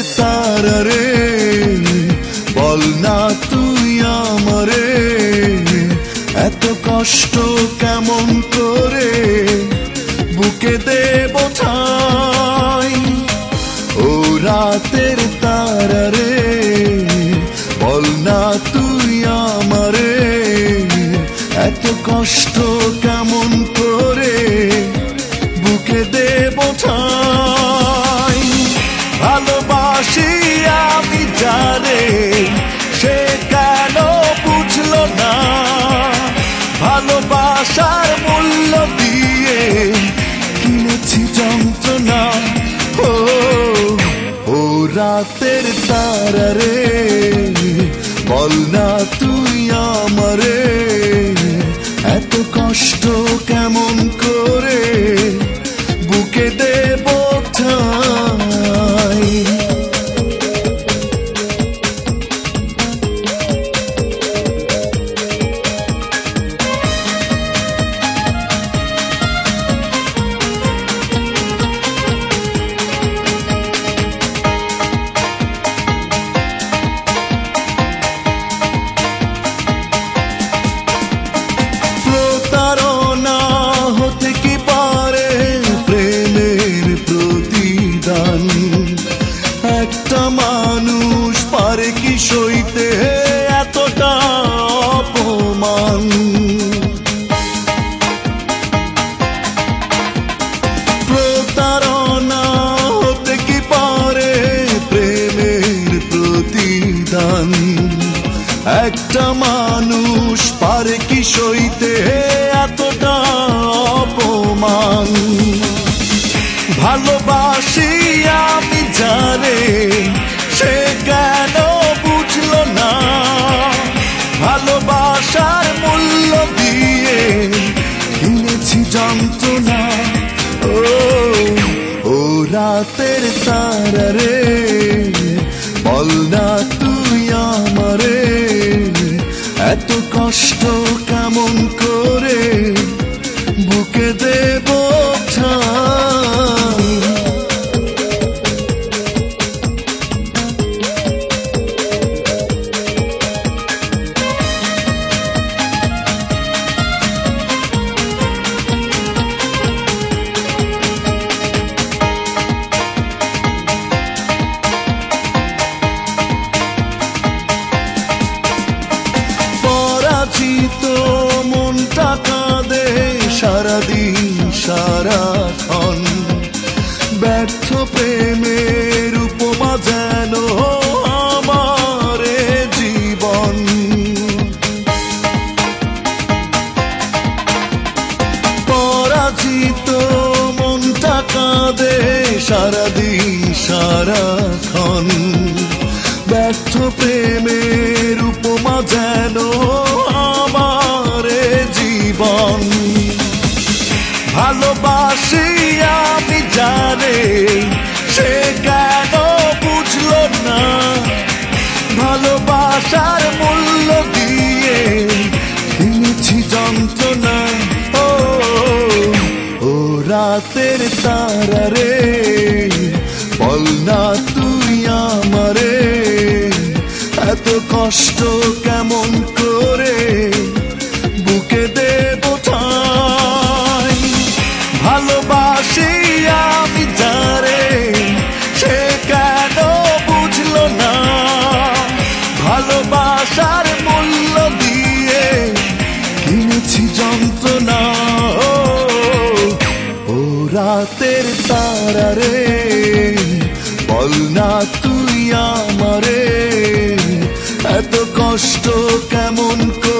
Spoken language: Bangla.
তারা রে, বল না তুই আমারে এত কষ্ট কেমন করে বুকে দেব ঠাই। ও রাতের তারা রে, বল না তুই আমারে এত কষ্ট কেমন করে বুকে দেব ঠাই। ভালোবাসি আমি যারে, সে কেন বুঝলো না, ভালোবাসার মূল্য দিয়ে কিনেছি যন্ত্রণা। ও রাতের তারা রে, বল না তুই আমারে এত কষ্ট কেমন করে বুকে দেব ঠাই। প্রতারণা হতে কি পারে প্রেমের প্রতিদান, একটা মানুষ পারে কি সইতে এতটা অপমান। প্রতারণা হতে কি পারে প্রেমের প্রতিদান, একটা মানুষ পারে কি সইতে এতটা অপমান। ভালোবাসি আমি যারে, সে কেন বুঝলো না, ভালোবাসার মূল্য দিয়ে কিনেছি যন্ত্রণা। ও রাতের তারা রে, বল না তুই আমারে এত কষ্ট কেমন করে বুকে দেব ঠাই। পরাজিত মনটা কাঁদে সারাদিন সারাক্ষণ, ব্যর্থ প্রেমের উপমা যেন আমার জীবন। পরাজিত মনটা কাঁদে সারাদিন সারাক্ষণ, ব্যর্থ প্রেমের উপমা যেন আমার জীবন। ভালোবাসি আমি জানে, সে কেন বুঝলো না, ভালোবাসার মূল্য দিয়ে কিনেছি যন্ত্রণা। ও রাতের তারা রে, বল না তুই আমারে এত কষ্ট কেমন করে বুকে দেব ঠাই। ভালোবাসি আমি যারে, সে কেন বুঝলো না, ভালোবাসার মূল্য দিয়ে কিনেছি যন্ত্রণা। ও রাতের তারা রে, বল না তুই আমারে এত কষ্ট কেমন